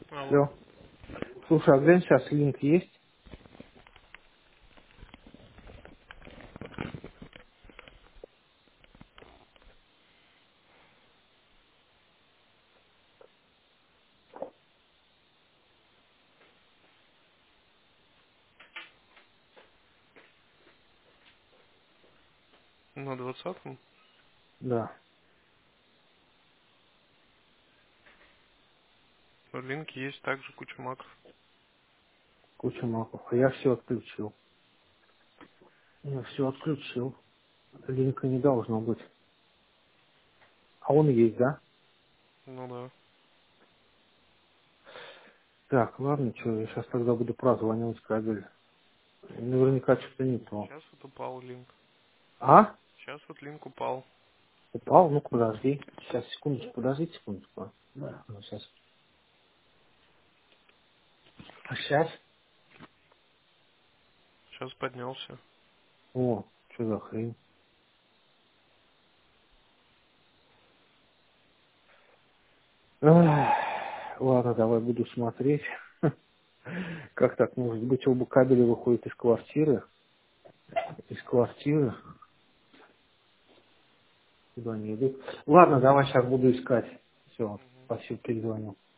Алло. Все. Слушай, а глянь, сейчас линк есть? На 20-м? Да, Линк есть, также куча маков. куча маков. А я все отключил. Я все отключил. Линка не должно быть. А он есть, да? Ну да. Так, ладно, что, я сейчас тогда буду прозванивать кабель. Наверняка что-то не то. Сейчас вот упал линк. А? Сейчас вот линк упал. Упал? Ну, подожди. Сейчас, секундочку, подожди секундочку. Да. Ну, сейчас. А сейчас? Сейчас поднялся. О, что за хрень? Ах, ладно, давай буду смотреть. Как так может быть? Оба кабеля выходят из квартиры. Из квартиры. Куда они идут? Ладно, давай сейчас буду искать. Все, спасибо, перезвоню.